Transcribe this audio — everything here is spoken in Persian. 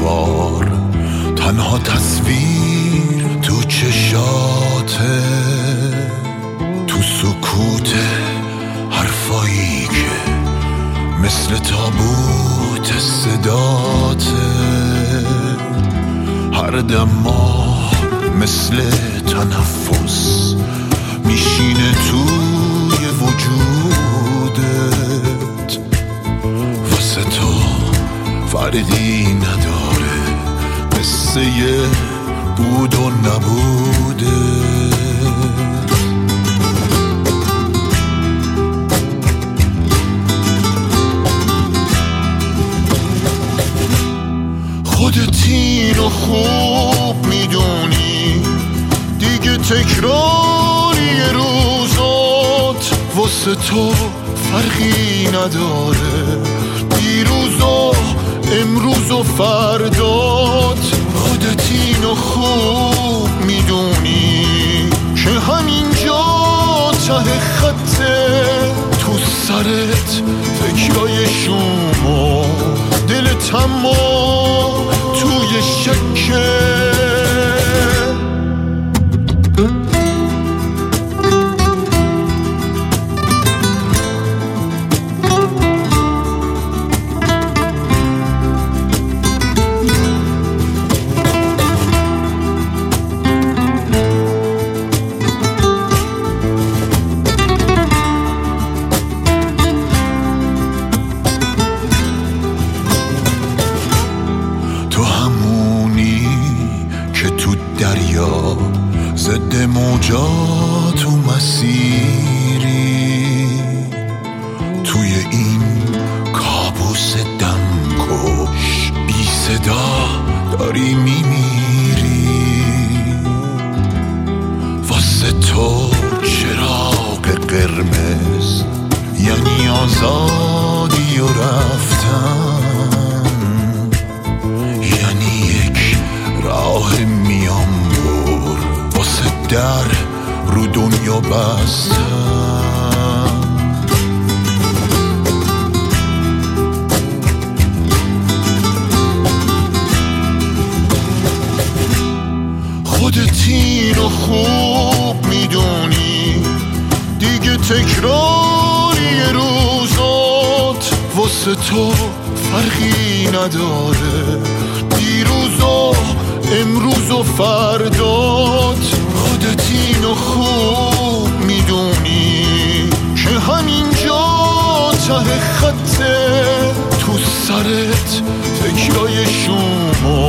دیوار، تنها تصویر تو چشاته، تو سکوت حرفایی که مثل تابوت صداته، هر دم ماه مثل تنفس میشینه توی وجودت، واسه تو فرقی نداره قصه بود و نبوده. خودت اینو خوب میدونی دیگه، تکراری روزات واسه تو فرقی نداره، دیروز و امروز و فردات. خودت اینو خوب میدونی که همینجا ته خطه، تو سرت فکرای شوم و دلت اما توی شکه. دریا ضد موجات و مسیری، توی این کابوس دمکش بی صدا داری میمیری، واسه تو چراغ قرمز یعنی آزادی و رفتن، یعنی یک راه میام بر واسه در رو دنیا بستن. خودت اینو خوب میدونی دیگه، تکراری روزات واسه تو فرقی نداره، دیروز و امروز و فردات. خودت اینو خوب میدونی که همینجا ته خطه، تو سرت فکرای شوم و